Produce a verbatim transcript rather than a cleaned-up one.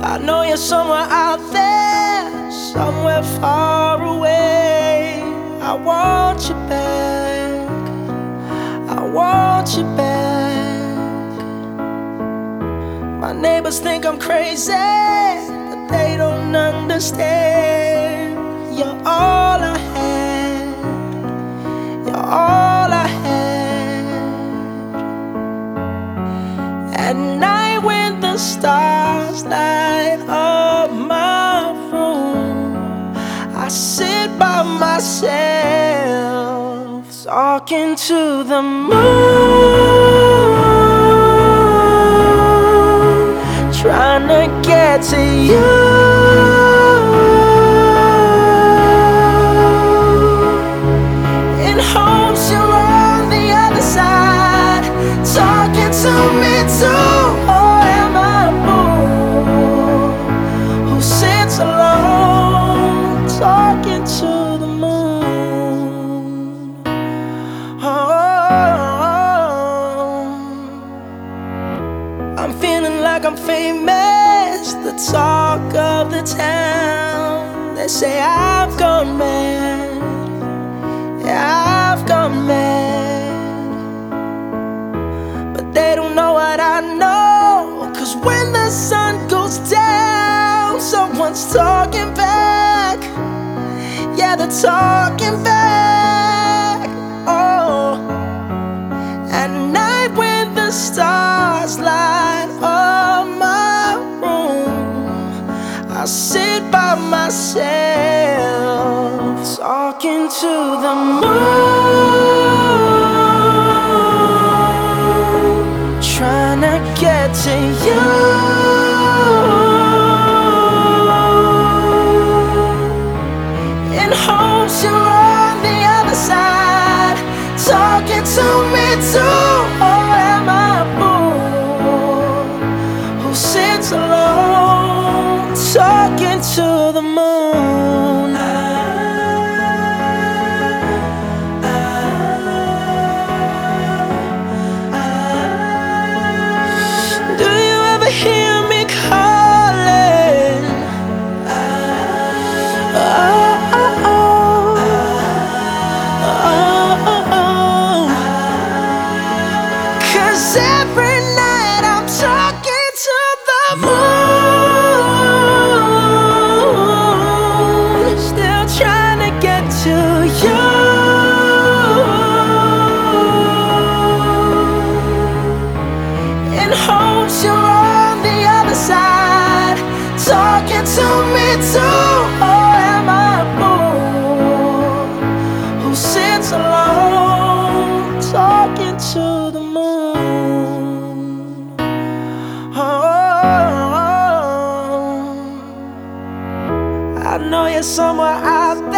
I know you're somewhere out there, somewhere far away. I want you back, I want you back. My neighbors think I'm crazy, but they don't understand. You're all I had, you're all I had. At night when the stars light up my room, I sit by myself, talking to the moon, trying to get to you. In hopes you're on the other side, talking to me too. Or am I a fool who sits alone, talking to the moon? Oh, I'm feeling like I'm famous, the talk of the town. They say I've gone mad, yeah, I've gone mad, but they don't know what I know. Cause when the sun goes down, someone's talking back. Yeah, they're talking back. Oh, at night when the stars light up my room, I sit by myself, talking to the moon, trying to get to you. In hopes you're on the other side, talking to me too. Or am I a fool who sits alone, talking to the moon? Do you ever hear me calling? Oh, oh, oh, oh, oh. Cause every night I'm talking to the moon, still trying to get to you. In hopes you're on the other side, talking to me too. Or am I a fool who sits alone, talking to the moon? Oh, I know you're somewhere out there.